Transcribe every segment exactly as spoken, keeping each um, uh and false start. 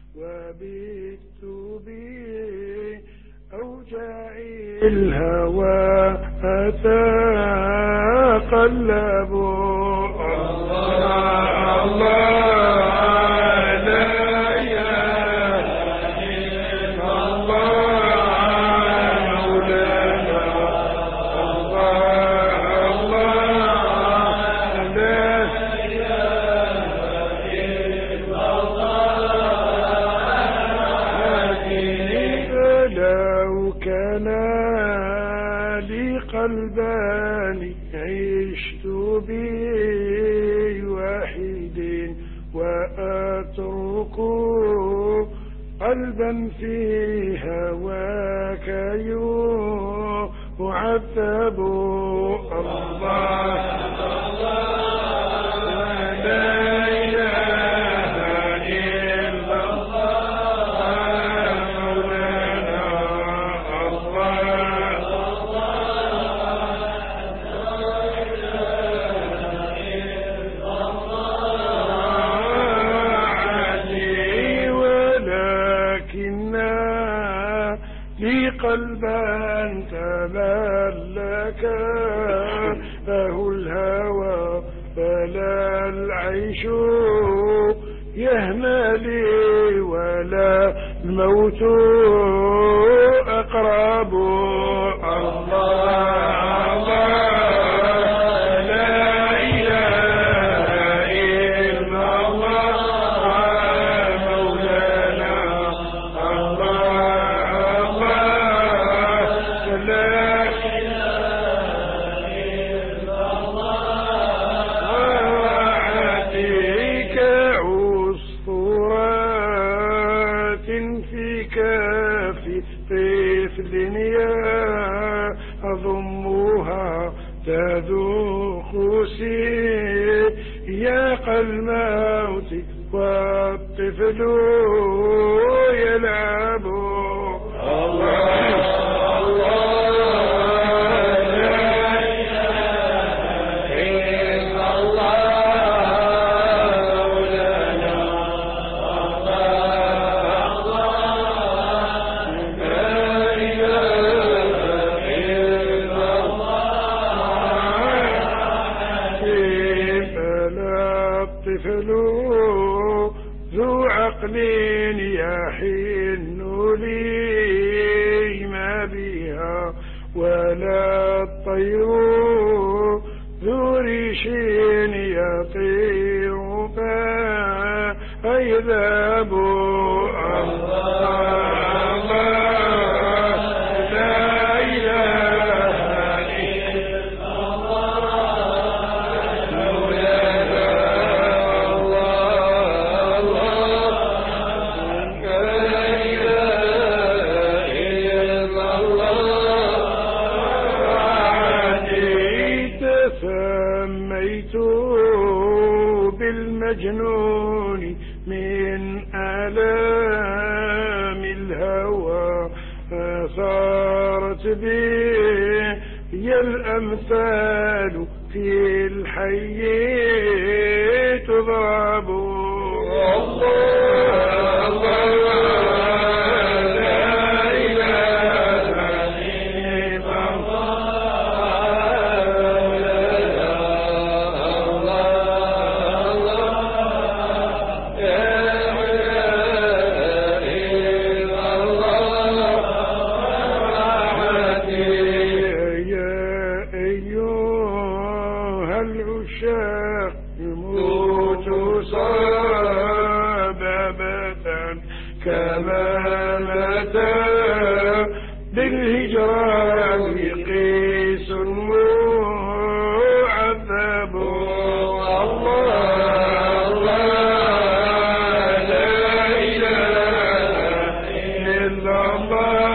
وبت بأوجاع الهوى أتقلب. الله الله لا إله إلا الله مولانا. الله الله لا إله إلا الله. لو كان لي قلبان عشت بوحيد وأترك قلبا في هواك يعذب. الله لا إله إلا الله مولانا. قلبا تملك له الهوى فلا العيش يهنى لي ولا الموت أقرب. الله لا إله إلا الله مولانا. أضمها تذوق سياق الموت والطفل يلعب. الله الطفل ذو عقل يحن لي ما بها ولا الطير ذو ريش يطير فيذهب. سميت بالمجنون من آلام الهوى صارت بي الأمثال في الحي تضرب. العشاق يموت صبابة كما متى بالهجران قيس معذب. الله لا إله إلا الله.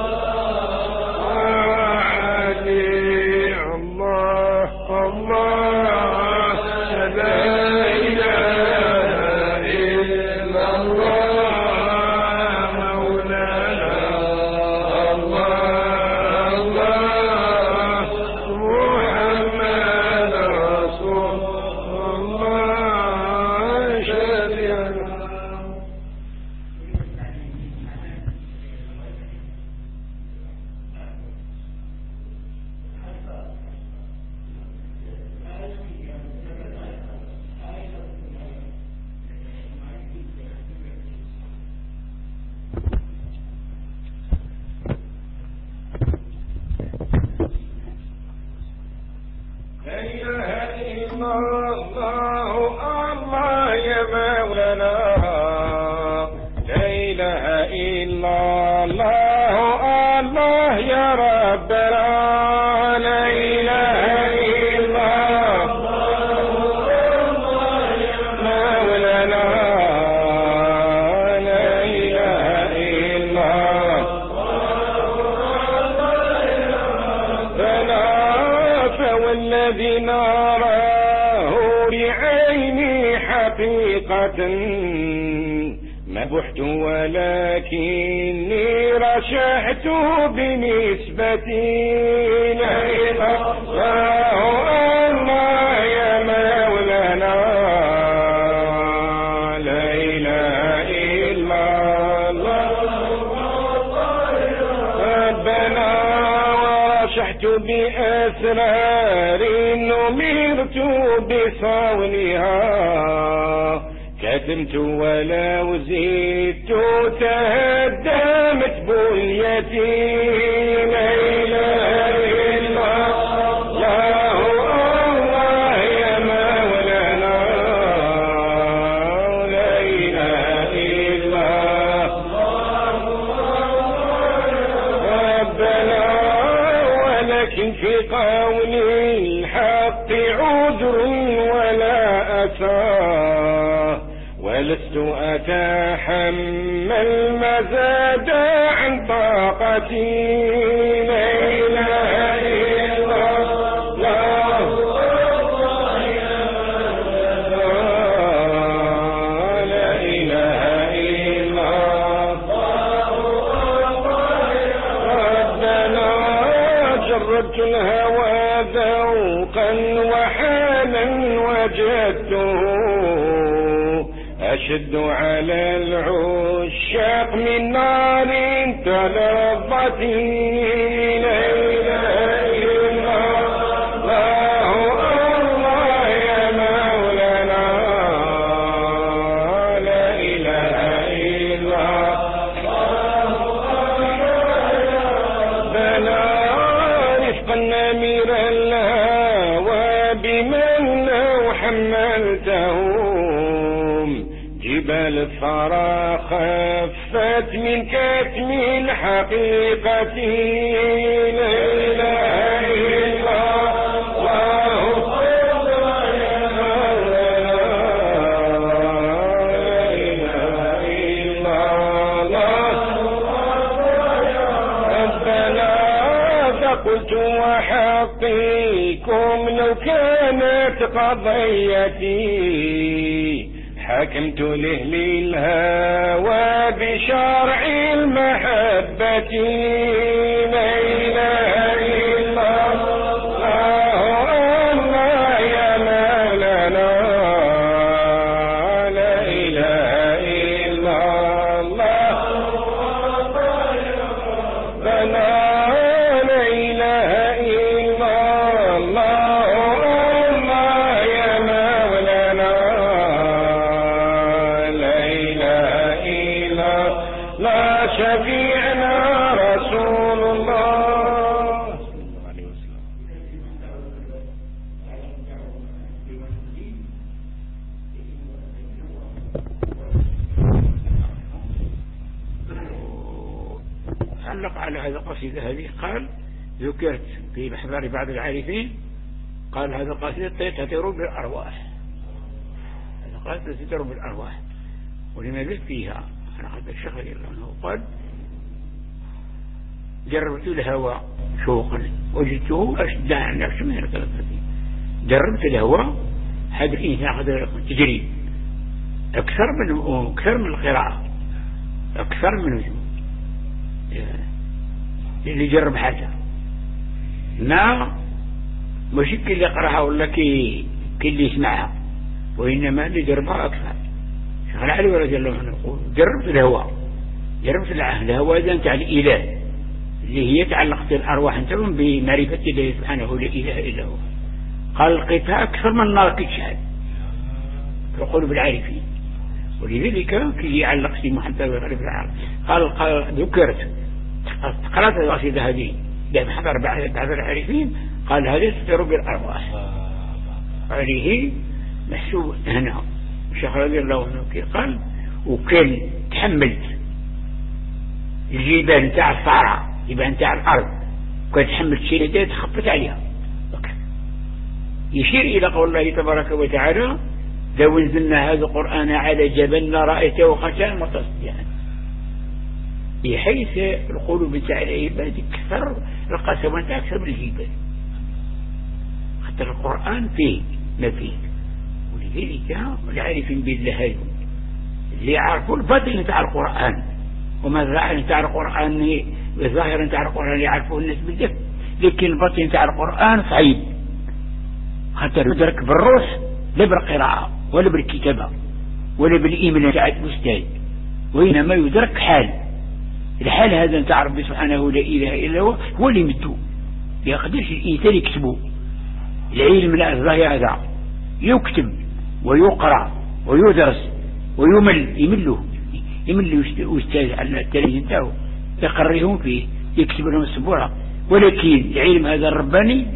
الله الله يا ربنا لا إله إلا مولانا لا إله إلا ربنا فوالذي نراه بعيني حقيقة ما بحت ولكني رشحت بنسبتي لا إله الله يا مولانا لا إله إلا الله ربنا ورشحت بأسرار نمرت بصونها كتمت ولو زدت تهدمت بنيتي لا إله إلا الله الله يا مولانا لا إله إلا ربنا ولكن في قول الحق عذر ولا أثار ولست أتحمل مزاد عن طاقتي لا إله إلا الله لا إله إلا ربنا جربت الهوى ذوقا وحالا وجدته أشد على العشاق من نار تلظتي لا إله إلا الله الله يا مولانا لا إله إلا ربنا رفقا نمير الهوى بمن لو حملته جبال الثرى خفت من كتم الحقيقة لا إله إلا الله لا إله إلا الله ربنا فقلت وحقيكم لو كانت قضيتي حكمت لأهل الهوى بشرع المحبة لا إله إلا الله الله يا مولانا لا إله إلا الله ربنا لا إله إلا الله الله يا مولانا لا شفيعنا رسول الله علق على هذا القصيدة هذه قال ذكرت في محضر بعض العارفين قال هذا القصيدة تطير بالأرواح هذا قصيدة تطير بالأرواح ولما زلت فيها أنا قد الشيخ رضي الله عنه قال جربت الهوى شوقا وجدته أشد عن نفس من الثلاثة جربت الهوى هذا الإنسان قد تجري أكثر من أكثر من القراءة أكثر من اللي يجرب حاجة نا مش كل اللي يقرأها ولا كي كل يسمعها وإنما اللي يجربها أكثر شيخ العلي رضي الله عنه يقول جربت الهوى جربت الهوى إذا أنت على الإله اللي هي تعلقت الأرواح أنتم بمعرفة الله سبحانه لا إله إلا هو قال لقيتها أكثر من النار كتشهد يقول بالعارفين ولذلك كي يعلق في محمد الغريب العرب قال, قال ذكرت قرأت القصيدة هذه ده محضر بعض العارفين قال هذه تضرب الأرواح عليه محسوب هنا الشيخ رضي الله عنه قال وكل تحملت الجبال تاع الصحراء يبقى أنت على الأرض كنت تحمل شيء ده تخبط عليها. يشير إلى قول الله تبارك وتعالى لو انزلنا هذا القرآن على جبل لرأيته خاشعا متصدعا، بحيث القلوب تاع العباد كثر القسوات أكثر من الجبال، حتى القرآن فيه ما فيه. ولذلك العارفين بالله هذول اللي يعرفوا الباطن تاع القرآن وما الظاهر تاع القرآن، الظاهر تاع القرآن يعرفوه الناس بالله، لكن الباطن تاع القرآن صعيب، حتى يدرك بالروح لا بالقراءة ولا بالكتابة ولا بالإيمان تاع الأستاذ، وإنما يدرك حال. الحال هذا نتاع ربي سبحانه لا إله إلا هو هو اللي يمدو، يقدرش الإنسان يكتبه. العلم لا الظاهر هذا يكتب ويقرأ ويدرس ويمل، يمله يمل أستاذ على التلاميذ نتاعو يقريهم فيه يكتب لهم السبورة، ولكن العلم هذا الرباني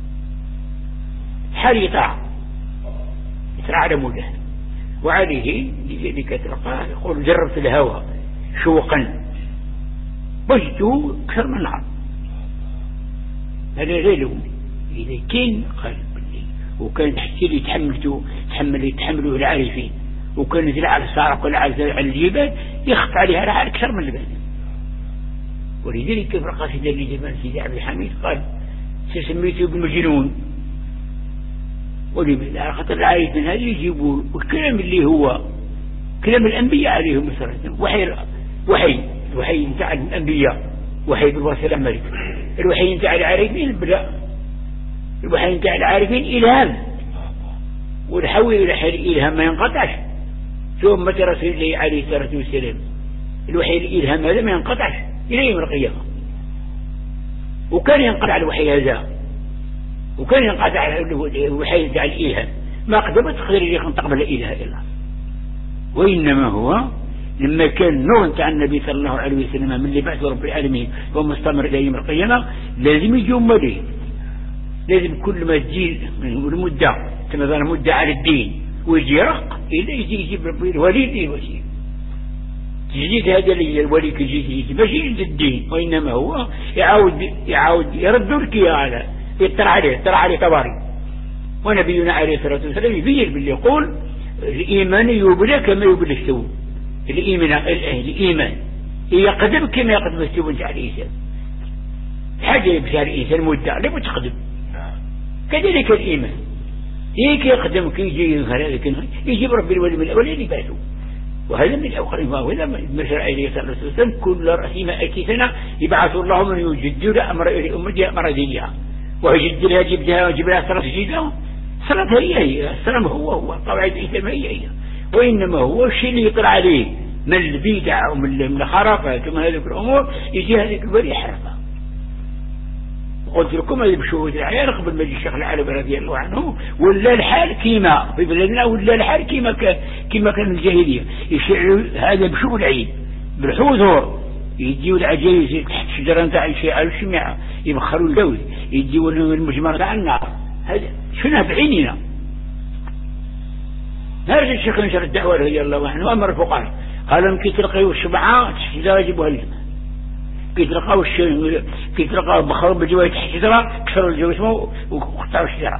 حال يطاع يطاع على موله. وعليه لذلك تلقاه يقول جربت الهوى شوقا وجدته أكثر من النار. هذا غير لومي إذا كان قال بالليل وكان تحتي اللي تحملته تحمل يتحملوه العارفين، وكانت على السارق ولا على الجبال يخف عليها رعا أكثر من البال. ولذلك في القصيدة اللي جبال سيدي عبد الحميد قال سسميته بالمجنون، ولبلا خاطر العارف من هذا يجيبوا والكلام اللي هو كلام الأنبياء عليهم السلام، وحي وحي الوحي نتاع الأنبياء، وحي بالوصل الأمري، الوحي نتاع العارفين بلا، الوحي نتاع العارفين إلهام، والحول إلى حال الإلهام ما ينقطعش. ثم متى رسول الله عليه الصلاة والسلام الوحي الإلهام هذا ما ينقطعش إلى يوم القيامة، وكان ينقطع الوحي هذا، وكان ينقطع الوحي نتاع الإلهام، ما قدمت تقدر يكون تقبل الإله إلا، وإنما هو لما كان نور نتاع النبي صلى الله عليه وسلم من اللي بعث رب العالمين ومستمر إلى يوم القيامة لازم يجي أمته، لازم كل ما تجي المدة كما ظل مدة على الدين ويجي يرق إلا يجي يجيب ربي الولي الوسيل تجديد هذا الولي كجيد باش يجد الدين، وإنما هو يعاود يعاود يرد الكيا على يطلع عليه يطلع عليه طباري. ونبينا عليه الصلاة والسلام يبين باللي يقول الإيمان يبلى كما يبلى الثوب، الإيمان الإيمان يقدم كما يقدم الثوب نتاع الإنسان، حاجة يبشر الإنسان مدة لا تقدم، كذلك الإيمان هيك يقدم كي يجي هذا يجيب ربي الولي من الأولين اللي بعثوا. وهذا من الأوقات وهذا من شرع عليه الصلاة والسلام كل رأس مائة سنة يبعث الله من يجدد أمر أمتها أمر دينها ويجددها جبدها ويجيب لها صلاة جديدة. صلاة هي هي السلام هو هو قواعد الإسلام هي هي، وإنما هو الشيء اللي يطلع عليه من البدع ومن الخرافات ومن هذه الأمور يجي هذيك البري يحرفها. قلت لكم هذه بشهود العيان قبل ما يجي الشيخ العالم رضي الله عنه ولا الحال كيما في بلادنا ولا الحال كيما كان كيما كان الجاهلية يشعلوا هذا بشهود العيد بالحضور، يجيوا العجائز تحت شجرة نتاع الشيعة والشماعة يبخروا الجوز، يجيوا المجمر تاع النار، هذا شنو بعيننا. هذا الشيخ نشر الدعوة رضي الله عنه أمر الفقراء قال لهم كي تلقيوا الشبعة تحت شجرة جيبوها لنا، كي تلقاو الشيء كي تلقاو بخروا بالجواد تحت شجرة كسروا الجواد وقطعوا الشجرة.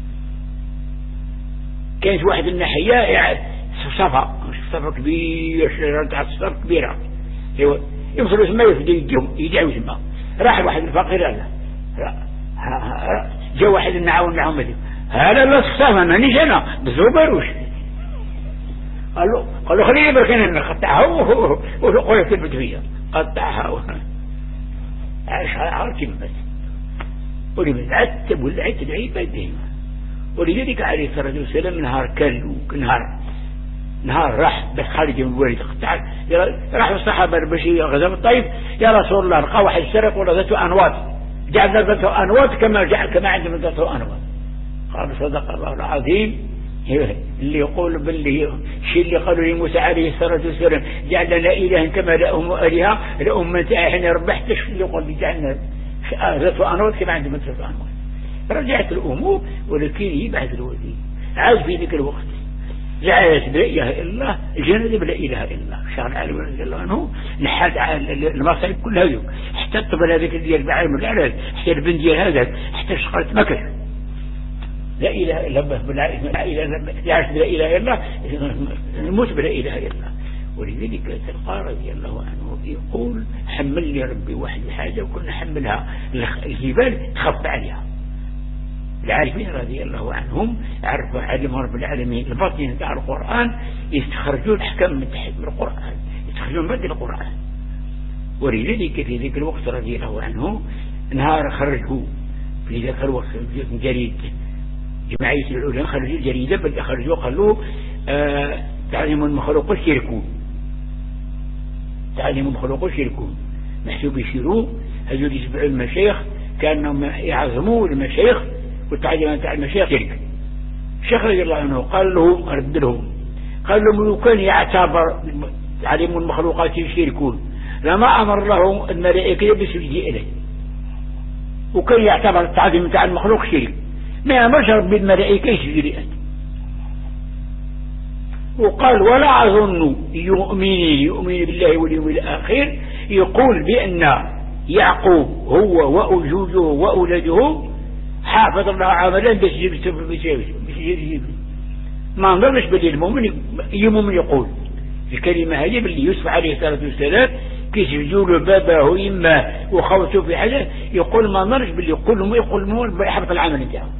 كانت واحد الناحية صفا صفا كبير شجرة تاع صفا كبيرة يوصلوا ثم يفديهم يدعوا ثم راح واحد الفقير هذا جاء واحد النعاون معهم هذا لا صفا مانيش أنا بزوبروش قال له قال له خليني بركان نقطعها وقوله تلبت فيها قطعها عاش عاركم بس ولمن عتب والعتب عبادهم. ولذلك عليه الصلاة والسلام نهار كان نهار نهار راح بس خارج من الوالد قطع راح الصحابة باش غزاة الطيب يا رسول الله لقى واحد سرق ولا ذاته أنواط جعلنا ذاته أنواط كما جعل كما عندنا ذاته أنواط. قال صدق الله العظيم اللي يقول باللي الشيء اللي قالوا لموسى عليه الصلاة والسلام جعلنا لا إله كما لهم آلهة لأمة احنا ربحت اللي يقول جعلنا ذات أنواط كما عندهم ذات أنواط. رجعت الأمور ولكن يبعث الولي عاد في ذلك الوقت العادة بلا إله إلا الله، الجنازة بلا إله إلا الله. الشيخ العالم رضي الله عنه نحات المصائب كلها ذوك، حتى الطبل هذاك ديال بعالم الأعراض، حتى البن ديال هذاك، حتى شقرة مكر. لا إله إلا الله، لا إله يعرف بلا إله إلا الله، نموت بلا إله إلا الله. ولذلك تلقى رضي الله عنه يقول حمل لي ربي واحد الحاجة وكنا حملها الجبال تخف عليها. العارفين رضي الله عنهم عرفوا علم رب العالمين الباطن تاع القرآن، يستخرجون الأحكام من تحت من القرآن، يستخرجون بدل القرآن. ولذلك في ذلك الوقت رضي الله عنه نهار خرجوا في ذلك الوقت جريد جمعية العلماء، خرجوا جريدة بل خرجوا قالوا آه تعليم المخلوق الشركون، تعليم المخلوق الشركون محسوب يشيروا هذول يتبعوا المشايخ كانهم يعظموا المشايخ، والتعليم تاع المشايخ شرك. الشيخ رضي الله عنه قال له رد لهم، قال لهم لو كان يعتبر تعليم المخلوقات يشركون لما امر لهم الملائكه بالسجود اليه، وكان يعتبر التعليم تاع المخلوق شرك، ما امرش رب الملائكه يسجد له. وقال ولا أظن يؤمن يؤمن بالله واليوم الآخر يقول بأن يعقوب هو وأجوجه وأولده حافظ الله عملا بسجد، ما نظرش باللي المؤمن يؤمن يقول الكلمة هذه باللي يوسف عليه الصلاة والسلام كيسجدوا له باباه إما وخوته في حاجة يقول ما نظرش باللي يقول لهم يقول لهم يحبط العمل نتاعه.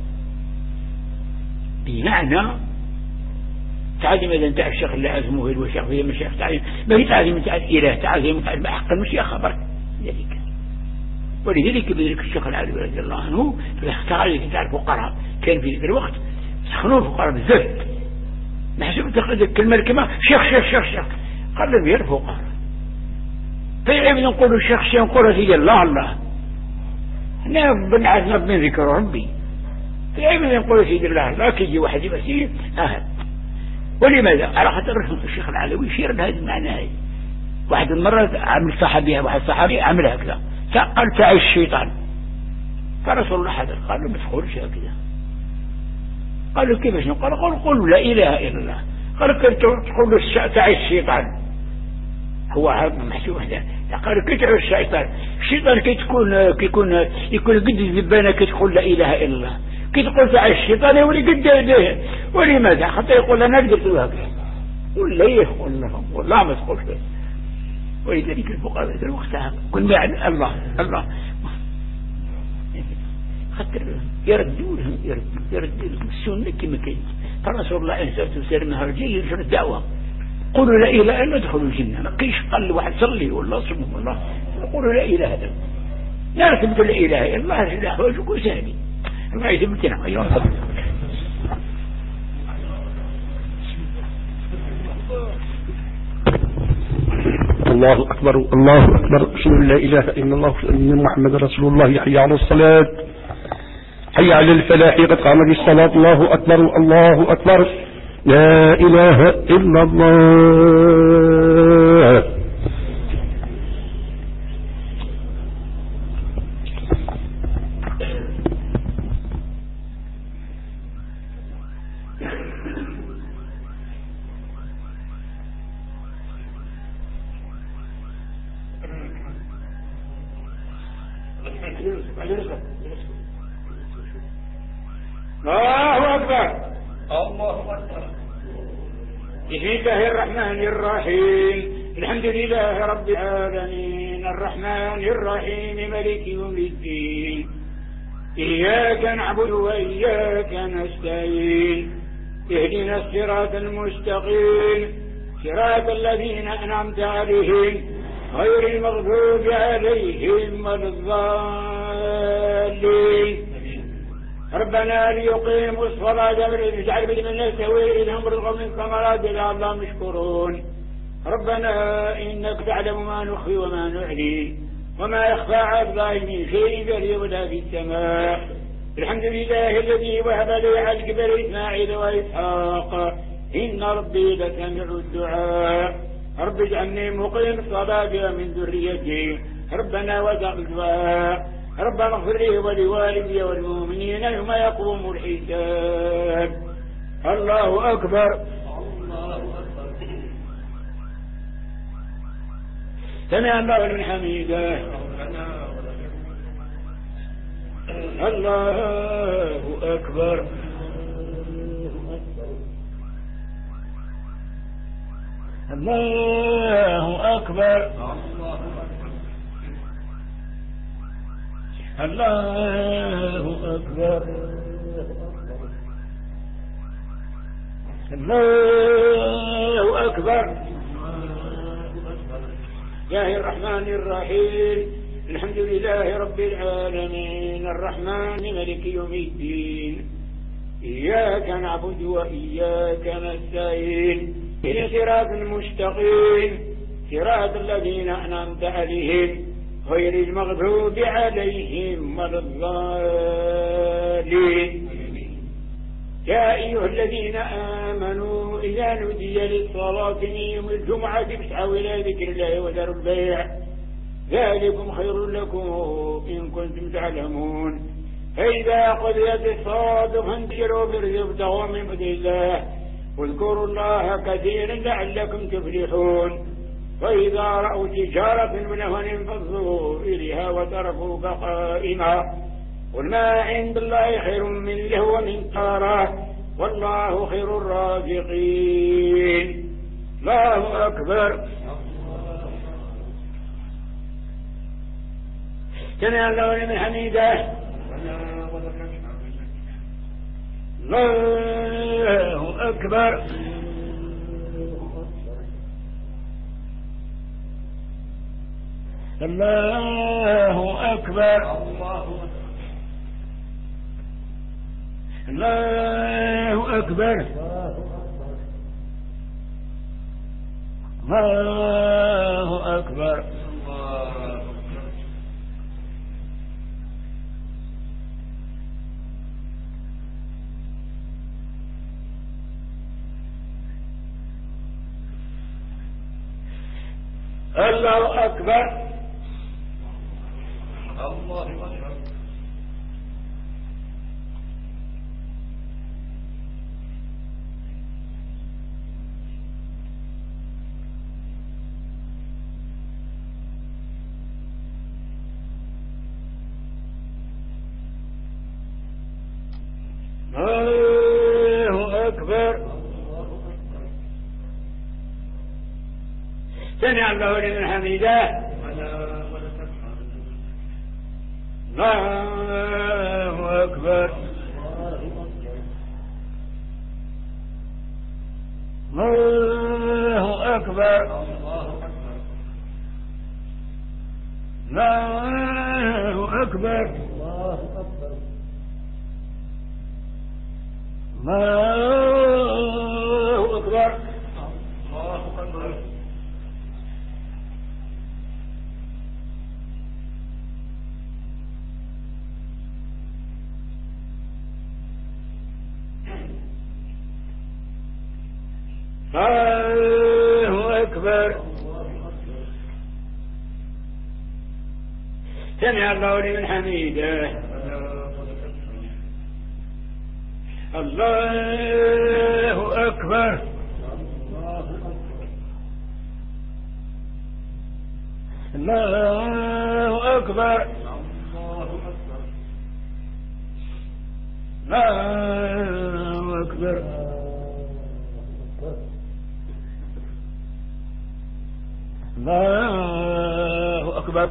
بمعنى تعلم إذا انت الشيخ اللي عزمه والشيخ فيه المشيخ تعلم ما هي تعلم تاع الإله، تعلم تعلم حق المشيخ خبر ذلك. ولذلك بذلك الشيخ العالم رضي الله عنه اختار اللي تعرف فقراء، كان في ذلك الوقت سخنوا فقراء بزاف، ما حسب تاخذ الكلمة الكلمة شيخ شيخ شيخ شيخ قال لهم غير فقراء. فيعيب نقولوا الشيخ شيخ نقولوا هي الله الله، احنا بنعرف من ذكر ربي، فيعيب نقولوا سيد الله الله كيجي واحد يمسيه اهل. ولماذا؟ على خاطر الشيخ العلوي يشير لهذا المعنى هذا. واحد المرة عمل صحابي واحد صحابي عمل هكذا قال تعي الشيطان، فرسول الله حضر قال له ما تقولش هكذا. قالوا كيفاش نقول؟ قال قولوا لا إله إلا الله. قال كنت تقول له تعي الشيطان، هو هذا محسوب هذا. قالوا كي تعي الشيطان، الشيطان كي تكون كيكون يكون قد الزبانة كي تقول لا إله إلا الله، كي تقول تعي الشيطان يولي قد يديه. ولماذا؟ حتى يقول أنا قدرت هكذا، ولا يقول له والله ما تقولش. ولذلك الفقراء في الوقت كل ما يعني الله الله خاطر يردوا لهم يردوا يردوا لهم السنة كما كانت. فرسول الله عليه الصلاة والسلام نهار جاي يرجع الدعوة قولوا لا إله إلا الله ادخلوا الجنة، ما كاينش قال واحد صلي والله صمم والله قولوا لا إله إلا الله، لا تبقى لا إله إلا الله لا حواجك وسهلي الله يثبتنا. أيها الفضل الله أكبر الله أكبر، أشهد أن لا إله إلا الله وأن محمد رسول الله. حي على الصلاة، حي على الفلاح، قد قامت الصلاة. الله أكبر الله أكبر، لا إله إلا الله. الله أكبر الله أكبر. بسم الله الرحمن الرحيم، الحمد لله رب العالمين الرحمن الرحيم مالك يوم الدين، إياك نعبد وإياك نستعين، اهدنا الصراط المستقيم صراط الذين أنعمت عليهم غير المغضوب عليهم ولا الضالين. ربنا ليقيموا الصلاة واجعل بين الناس سويرهم رزقهم من ثمرات لعلهم يشكرون. ربنا إنك تعلم ما نخفي وما نعلي وما يخفى على الله من شيء في الأرض ولا في السماء. الحمد لله الذي وهب لي على الكبر إسماعيل وإسحاق إن ربي لسميع الدعاء. رب اجعلني مقيم الصلاة ومن ذريتي ربنا وتقبل دعاء. ربنا اغفر لي ولوالدي والمؤمنين يوم يقوم الحساب. الله أكبر سمع الله لمن حميده. الله أكبر. الله أكبر. الله أكبر. الله أكبر. الله الرحمن الرحيم. الحمد لله رب العالمين الرحمن ملك يوم الدين إياك نعبد وإياك نستعين إلى صراط المستقيم صراط الذين أنعمت عليهم غير المغضوب عليهم ولا الضالين. يا أيها الذين آمنوا إذا نودي للصلاة من يوم الجمعة فاسعوا إلى ذكر الله وذروا البيع ذلكم خير لكم إن كنتم تعلمون. فإذا قضيت الصلاة فانتشروا في الأرض وابتغوا من فضل الله واذكروا الله كثيرا لعلكم تفلحون. وإذا رأوا تجارة ولهوا انفضوا إليها وتركوك قائما قل ما عند الله خير من لهو ومن تجارة والله خير الرازقين. الله أكبر. سمع الله لمن حميده. الله أكبر. الله أكبر. الله أكبر. الله أكبر. الله أكبر. الله أكبر. الله أكبر. سمع الله لمن حميده. الله أكبر. الله أكبر. الله أكبر. الله أكبر. الله أكبر. سمع الله لمن حميده. الله أكبر. الله أكبر. الله أكبر. الله أكبر.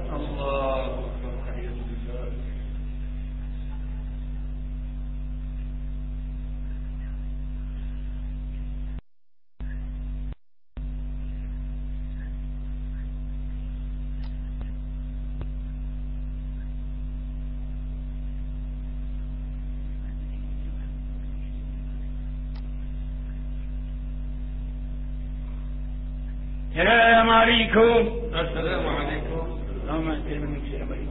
السلام عليكم. السلام عليكم. اللهم انزل منك السلام عليكم.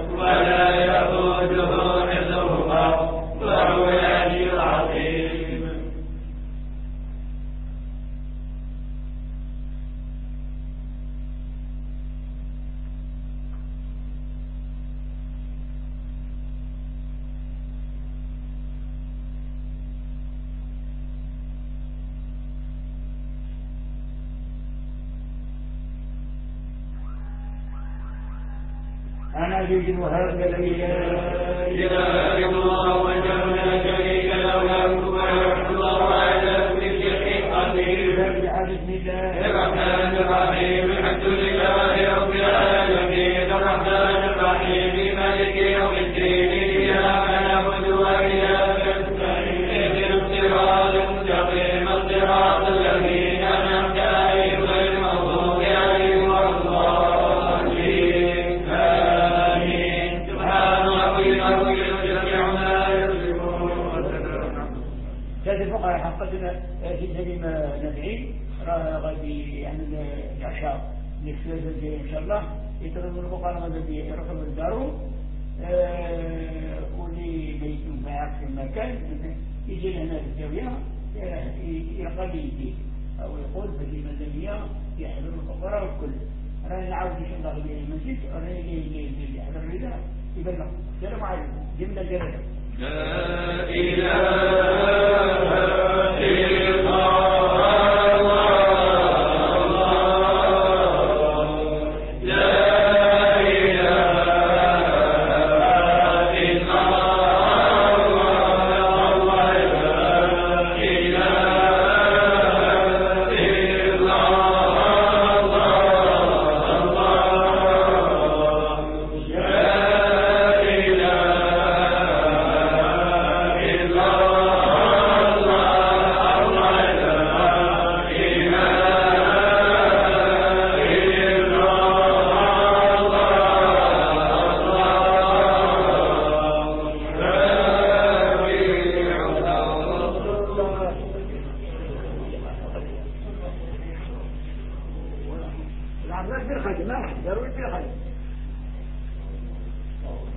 ولا يؤوده حفظهما وهو العلي العظيم. أنا عزيز الوهاب الذي لا إله إلا الله وحده لا شريك له له الملك وله الله على كل شيء قدير. بسم الله الرحمن الرحيم الحمد لله رب العالمين الرحمن الرحيم مالك يوم الدين إياك نعبد وإياك نستعين اهدنا الصراط المستقيم صراط الذين أنعمت عليهم غير المغضوب عليهم ولا الضالين. آمين. سبحان ربي العظيم جميع ما يصفون. سيد الفقهاء حققنا في سليم نبعي غادي يعمل العشاء للسلسلة الجاية إن شاء الله يتغنوا الفقراء غادي يرحبوا الدارو واللي بيتم في عكس المكان يجي لهنا في الزاوية يلقى لي يجي أو يقول بدي مدنية يحضر الفقراء والكل. أنا نعاود إن شاء الله غادي المسجد أنا اللي يحضر الرداء يبلغ. السلام عليكم. جملة جلالة. لا إله إلا الله. العمال بالخدمة ضروري بالخدمة.